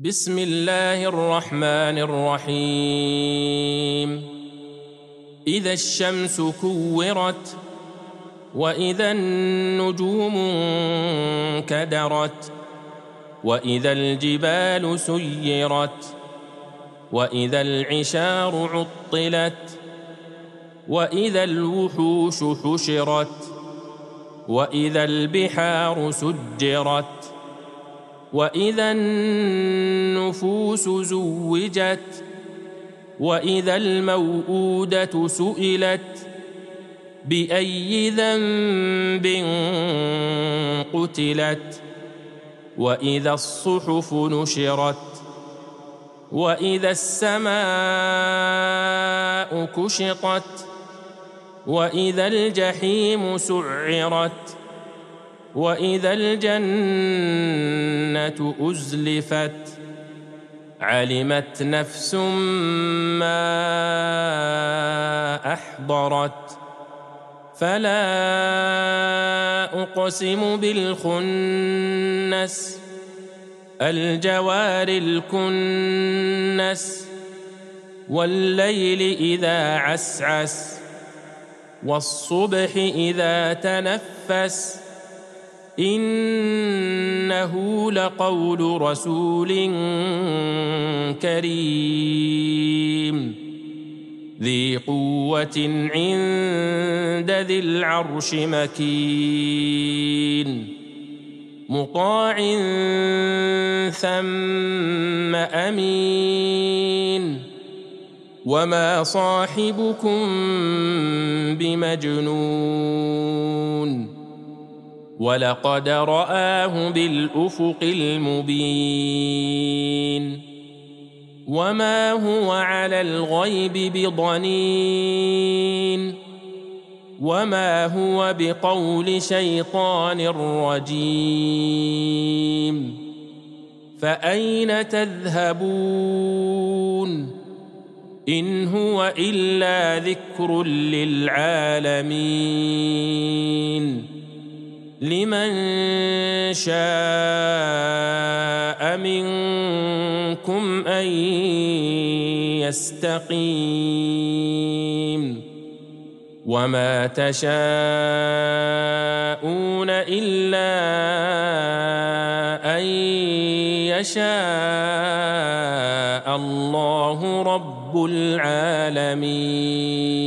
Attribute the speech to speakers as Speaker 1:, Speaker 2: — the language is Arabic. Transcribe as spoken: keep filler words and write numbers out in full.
Speaker 1: بسم الله الرحمن الرحيم إذا الشمس كورت وإذا النجوم انكدرت وإذا الجبال سيرت وإذا العشار عطلت وإذا الوحوش حشرت وإذا البحار سجرت وإذا النفوس زوجت وإذا الموءودة سئلت بأي ذنب قتلت وإذا الصحف نشرت وإذا السماء كشطت وإذا الجحيم سعرت وإذا الجنة أزلفت علمت نفس ما أحضرت فلا أقسم بالخنس الجوار الكنس والليل إذا عسعس والصبح إذا تنفس إنه لقول رسول كريم ذي قوة عند ذي العرش مكين مطاع ثم أمين وما صاحبكم بمجنون ولقد رآه بالأفق المبين وما هو على الغيب بضنين وما هو بقول شيطان رجيم فأين تذهبون إن هو إلا ذكر للعالمين لمن شاء منكم أن يستقيم وما تشاءون إلا أن يشاء الله رب العالمين.